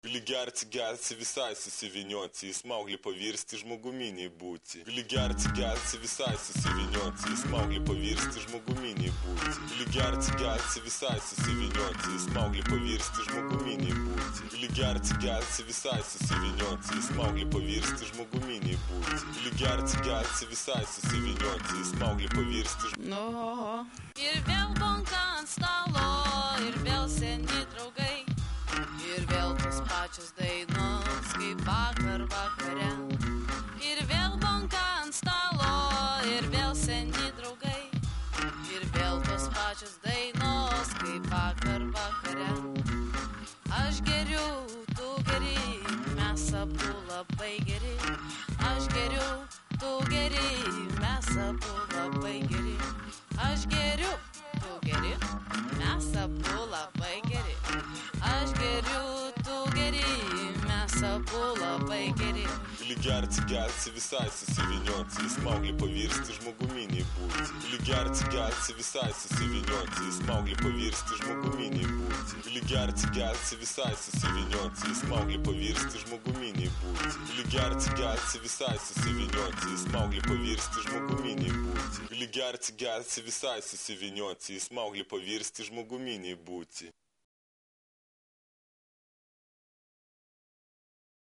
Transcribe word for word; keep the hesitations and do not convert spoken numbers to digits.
Gali gerti, gelsi visai susivinioti, į smauglį pavirsti žmoguminiai būti. Gali gerti, gelsi visai susivinioti, į smauglį pavirsti žmoguminiai būti. Gali gerti, gelsi visai susivinioti, į smauglį pavirsti žmoguminiai būti. Gali gerti, gelsi visai susivinioti, į smauglį pavirsti žmoguminiai būti. Gali gerti, gelsi visai susivinioti, į smauglį pavirsti žmoguminiai būti. No. Ir vėl bonka ant stalo, ir vėl seni draugai, ir vėl tos pačios dainos, kaip vakar vakare. Ir vėl bonka ant stalo, ir vėl seni draugai, ir vėl tos pačios dainos, kaip vakar vakare. Aš geriu, tu geri, mes abu labai geri. Aš geriu, tu geri, mes abu labai geri. Aš geriu, tu geri, mes abu labai geri. Aš geriu, tu geri, mes abu labai geri. Gali gerti, gelsi visai susivinioti, į smauglį pavirsti žmoguminiai būti. Gali gerti, gelsi visai susivinioti, į smauglį pavirsti žmoguminiai būti. Gali gerti, gelsi visai susivinioti, į smauglį pavirsti žmoguminiai būti. Gali gerti, gelsi visai susivinioti, į smauglį pavirsti žmoguminiai būti. Gali gerti, gelsi visai susivinioti, į smauglį pavirsti žmoguminiai būti.